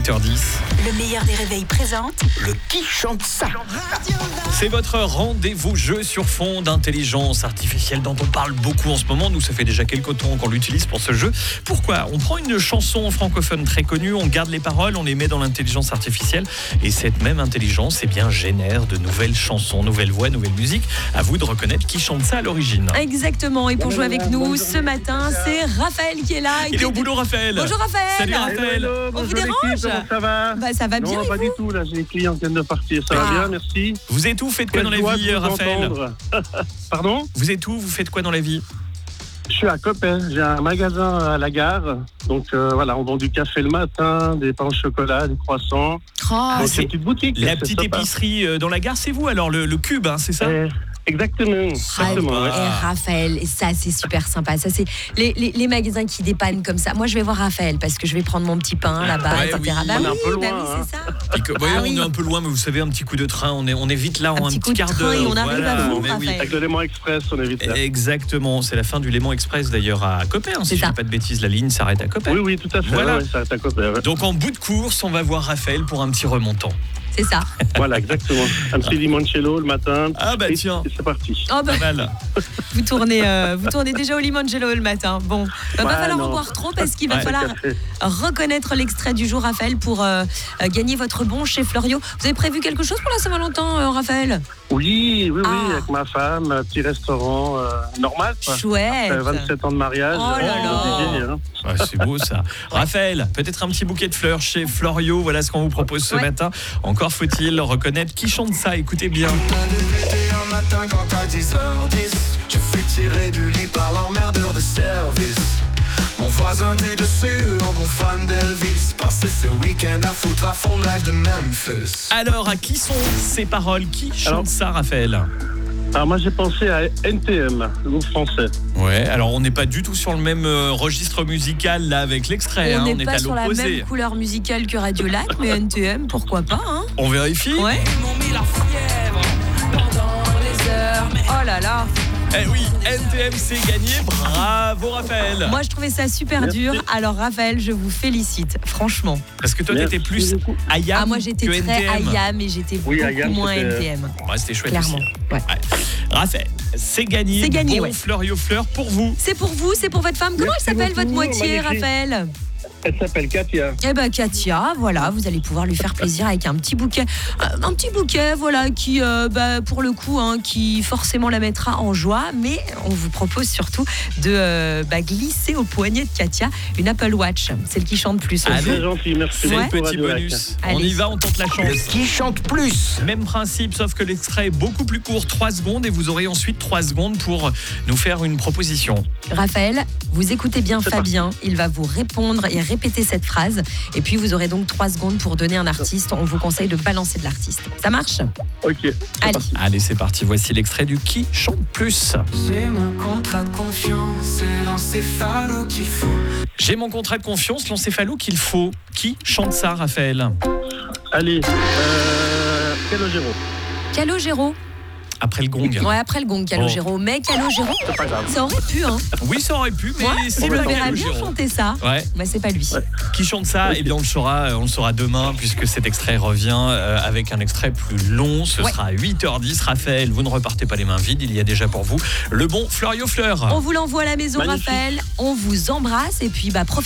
8h10. Le meilleur des réveils présente Le qui chante ça. C'est votre rendez-vous jeu sur fond d'intelligence artificielle dont on parle beaucoup en ce moment. Nous, ça fait déjà quelques temps qu'on l'utilise pour ce jeu. Pourquoi ? On prend une chanson francophone très connue, on garde les paroles, on les met dans l'intelligence artificielle et cette même intelligence génère de nouvelles chansons, nouvelles voix, nouvelles musiques. À vous de reconnaître qui chante ça à l'origine. Exactement, et pour jouer avec nous ce matin, c'est Raphaël qui est là. Il est au boulot, Raphaël. Bonjour Raphaël. Salut Raphaël. On vous dérange ? Ça va? Bah, ça va bien. Non, et pas vous du tout. Là, j'ai une cliente qui vient de partir. Ça va bien, merci. Vous êtes où ? Faites quoi Quelle dans la joie vie, de vous Raphaël ? entendre. Pardon? Vous êtes où ? Vous faites quoi dans la vie ? Je suis à Coppet. J'ai un magasin à la gare. Donc voilà, on vend du café le matin, des pains au chocolat, des croissants. Oh, Donc, c'est c'est une petite boutique. La c'est petite sympa. épicerie dans la gare, c'est vous alors, le cube, hein, c'est ça ? Exactement. Et Raphaël, et ça c'est super sympa. Ça c'est les magasins qui dépannent comme ça. Moi je vais voir Raphaël parce que je vais prendre mon petit pain là-bas, Ouais, etc. oui. Bah On est un peu oui, loin, c'est ça. On est un peu loin, mais vous savez, un petit coup de train, on est vite là en un petit coup petit de quart train d'heure. et on arrive à vous, mais oui. Raphaël. Avec le Léman Express, on est vite là. Exactement, c'est la fin du Léman Express d'ailleurs à Coppet, si C'est je ça. dis pas de bêtises, la ligne s'arrête à Coppet. Oui, tout à fait. Voilà. Ouais, ça à Coppet. Ouais. Donc en bout de course, on va voir Raphaël pour un petit remontant. C'est ça. Voilà, exactement. Un petit limoncello le matin. Ah bah Et tiens. c'est parti. Oh bah, Pas mal. vous tournez déjà au limoncello le matin. Bon, va pas falloir en boire trop parce qu'il va Ouais. falloir reconnaître l'extrait du jour, Raphaël, pour gagner votre bon chez Fleuriot. Vous avez prévu quelque chose pour la Saint-Valentin, Raphaël ? Oui, Ah. avec ma femme, un petit restaurant normal. Quoi. Chouette. Après 27 ans de mariage. Oh là là. obligé, hein. Ouais, c'est beau ça. Raphaël, peut-être un petit bouquet de fleurs chez Fleuriot, voilà ce qu'on vous propose ce Ouais. matin. Encore faut-il reconnaître qui chante ça, écoutez bien. Un matin quand à 10h10, je fus tiré du lit par l'emmerdeur de service. Mon voisin dit dessus, un bon fan d'Elvis. Passé ce week-end à foutre à fond live de Memphis. Alors, à qui sont ces paroles ? Qui chante Alors- ça, Raphaël ? Alors moi j'ai pensé à NTM, le groupe français. Ouais, alors on n'est pas du tout sur le même registre musical là avec l'extrait, On on n'est est pas à sur la l'opposé. même couleur musicale que Radio Lac, mais NTM, pourquoi pas, hein ? On vérifie ? Ouais. Ils m'ont mis la fièvre pendant les heures. Mais Oh là là. Eh oui, NTM c'est gagné, bravo Raphaël. Moi, je trouvais ça super Merci. dur. Alors, Raphaël, je vous félicite, franchement. Parce que toi Merci t'étais plus beaucoup. IAM Ah, moi, j'étais que très NTM. IAM et j'étais Oui, beaucoup IAM, moins c'était- NTM. Ouais, c'était chouette Clairement. aussi. Ouais. Ouais. Raphaël, c'est gagné. C'est gagné, bon ouais. Fleuriot Fleur pour vous. C'est pour vous, c'est pour votre femme. Comment Merci elle s'appelle, votre beaucoup, moitié, magnifique. Raphaël ? Elle s'appelle Katia. Eh ben Katia, voilà, vous allez pouvoir lui faire plaisir avec un petit bouquet, voilà, qui, pour le coup, qui forcément la mettra en joie. Mais on vous propose surtout de glisser au poignet de Katia une Apple Watch, celle qui chante plus. Allez. C'est gentil, merci. C'est Ouais. le petit Radio Lac. bonus. On Allez. y va, on tente la le chance. qui chante plus. Même principe, sauf que l'extrait est beaucoup plus court, 3 secondes, et vous aurez ensuite 3 secondes pour nous faire une proposition. Raphaël, vous écoutez bien C'est Fabien, il va vous répondre et répéter cette phrase. Et puis vous aurez donc 3 secondes pour donner un artiste. On vous conseille de balancer de l'artiste. Ça marche ? Ok. Allez. Allez, c'est parti, voici l'extrait du Qui chante plus. J'ai mon contrat de confiance, c'est l'encéphalo qu'il faut. J'ai mon contrat de confiance, l'encéphalo qu'il faut. Qui chante ça, Raphaël ? Allez, Calogero. Calogero. Après le gong. Ouais, après le gong, Calogero. Mais Calogero, C'est pas grave. ça aurait pu, hein. Oui, ça aurait pu, mais Moi, c'est on le pas verrait bien Calogero. chanter ça. Ouais. Mais c'est pas lui. Qui chante ça ? Eh bien, on le saura demain, puisque cet extrait revient avec un extrait plus long. Ce Ouais. sera à 8h10. Raphaël, vous ne repartez pas les mains vides. Il y a déjà pour vous le bon Fleuriot Fleur. On vous l'envoie à la maison, Magnifique. Raphaël. On vous embrasse et puis profitez.